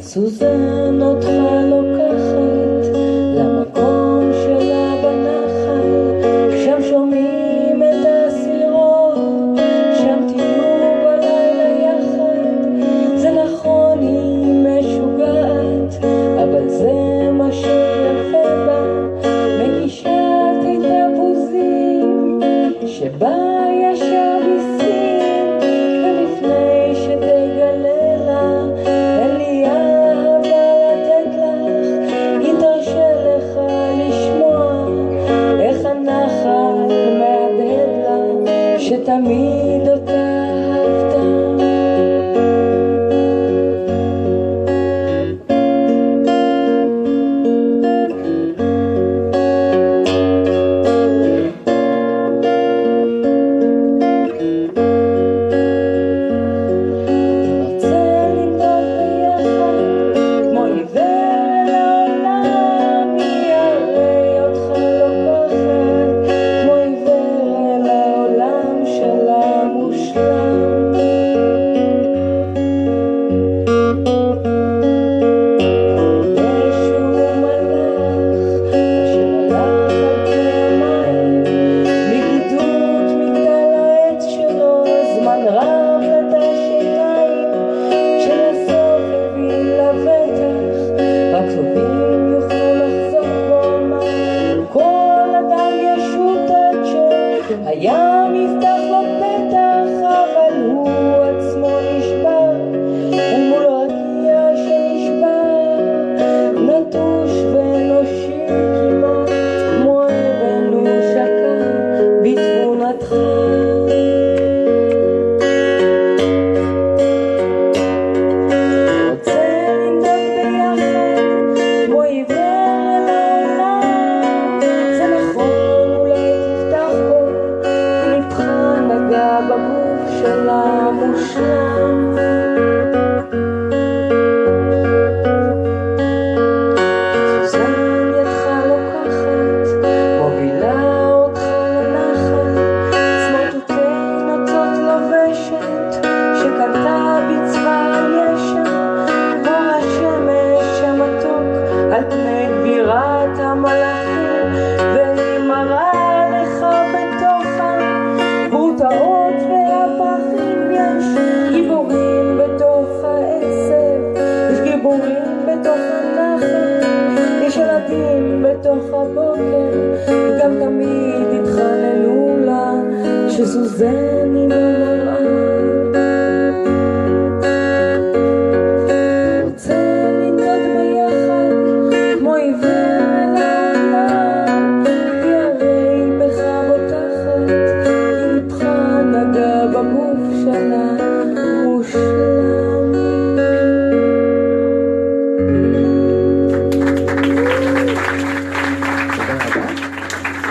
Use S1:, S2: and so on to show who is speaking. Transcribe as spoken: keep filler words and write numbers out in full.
S1: סוזן אותך לוקחת למקום שלה בנחל, שם שומעים את הסירות, שם תהיו בלילה יחד. זה נכון היא משוגעת, אבל זה מה שיפה בה, מגישת את תפוזים שבה ישר בסין, ולפני שתגלה לה אין לי אהבה לתת לך, היא תרשה לך לשמוע איך הנחל מהדהד לה שתמיד אותה אהבת. הים יפתח לו פתח, אבל הוא עצמו נשבר אל מול רקיע שנשבר, נטוש ואנושי כמעט כמו אבן הוא שקע בתבונתך. בגוף שלה מושלם, סוזן ידך לוקחת, מובילה אותך לנחל, סמרטוטי נוצות לובשת, שקנתה בצבא ישן, כמו השמש המתוק על פני גבירת המלאכים, והיא מראה לך בתוכה גרוטאות והפכים. יש גיבורים בתוך העצב, יש גיבורים בתוך הנחל, יש ילדים בתוך הבוקר, גם תמיד התחננו לה שסוזן אימה